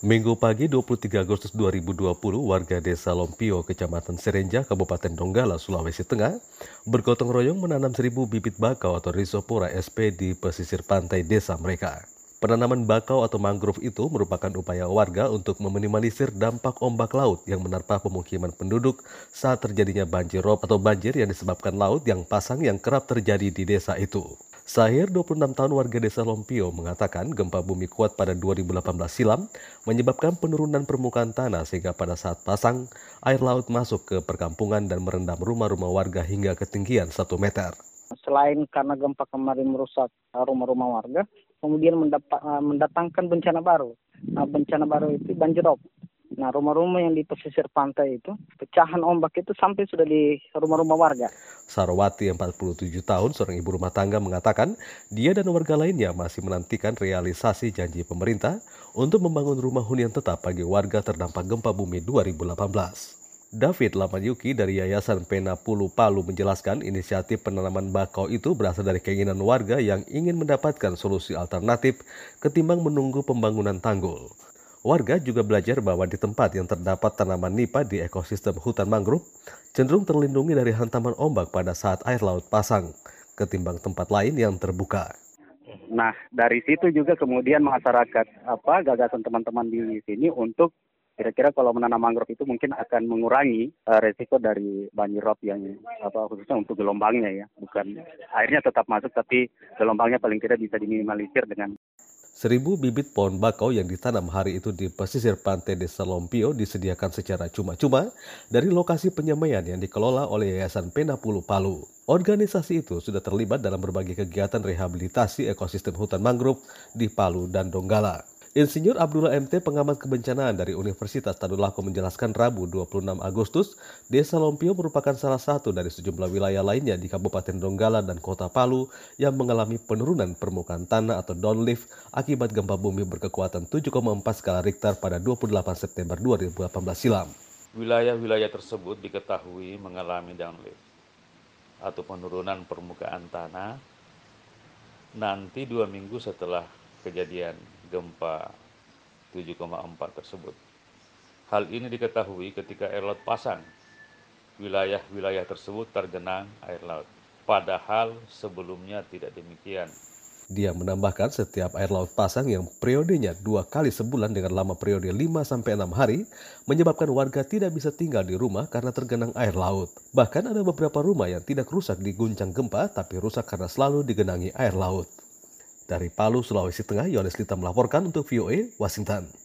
Minggu pagi 23 Agustus 2020, warga desa Lompio, Kecamatan Serenja, Kabupaten Donggala, Sulawesi Tengah, bergotong royong menanam 1.000 bibit bakau atau Rhizopora sp di pesisir pantai desa mereka. Penanaman bakau atau mangrove itu merupakan upaya warga untuk meminimalisir dampak ombak laut yang menerpa pemukiman penduduk saat terjadinya banjir rob atau banjir yang disebabkan laut yang pasang yang kerap terjadi di desa itu. Sahir, 26 tahun warga desa Lompio, mengatakan gempa bumi kuat pada 2018 silam menyebabkan penurunan permukaan tanah sehingga pada saat pasang, air laut masuk ke perkampungan dan merendam rumah-rumah warga hingga ketinggian 1 meter. Selain karena gempa kemarin merusak rumah-rumah warga, kemudian mendatangkan bencana baru. Nah, bencana baru itu banjir rob. Nah, rumah-rumah yang di pesisir pantai itu, pecahan ombak itu sampai sudah di rumah-rumah warga. Sarwati, 47 tahun, seorang ibu rumah tangga, mengatakan dia dan warga lainnya masih menantikan realisasi janji pemerintah untuk membangun rumah hunian tetap bagi warga terdampak gempa bumi 2018. David Lamayuki dari Yayasan Pena Pulu Palu menjelaskan inisiatif penanaman bakau itu berasal dari keinginan warga yang ingin mendapatkan solusi alternatif ketimbang menunggu pembangunan tanggul. Warga juga belajar bahwa di tempat yang terdapat tanaman nipah di ekosistem hutan mangrove cenderung terlindungi dari hantaman ombak pada saat air laut pasang, ketimbang tempat lain yang terbuka. Nah, dari situ juga kemudian masyarakat gagasan teman-teman di sini untuk kira-kira kalau menanam mangrove itu mungkin akan mengurangi resiko dari banjir rob yang khususnya untuk gelombangnya ya. Bukan airnya tetap masuk tapi gelombangnya paling tidak bisa diminimalisir dengan 1.000 bibit pohon bakau yang ditanam hari itu di pesisir pantai desa Lompio disediakan secara cuma-cuma dari lokasi penyemaian yang dikelola oleh Yayasan Pena Pulu Palu. Organisasi itu sudah terlibat dalam berbagai kegiatan rehabilitasi ekosistem hutan mangrove di Palu dan Donggala. Insinyur Abdullah MT, pengamat kebencanaan dari Universitas Tadulako, menjelaskan Rabu 26 Agustus, Desa Lompio merupakan salah satu dari sejumlah wilayah lainnya di Kabupaten Donggala dan Kota Palu yang mengalami penurunan permukaan tanah atau downlift akibat gempa bumi berkekuatan 7,4 skala Richter pada 28 September 2018 silam. Wilayah-wilayah tersebut diketahui mengalami downlift atau penurunan permukaan tanah nanti 2 minggu setelah kejadian gempa 7,4 tersebut. Hal ini diketahui ketika air laut pasang. Wilayah-wilayah tersebut tergenang air laut. Padahal sebelumnya tidak demikian. Dia menambahkan setiap air laut pasang yang periodenya 2 kali sebulan dengan lama periode 5-6 hari menyebabkan warga tidak bisa tinggal di rumah karena tergenang air laut. Bahkan ada beberapa rumah yang tidak rusak diguncang gempa tapi rusak karena selalu digenangi air laut. Dari Palu, Sulawesi Tengah, Yohanes Lita melaporkan untuk VOA Washington.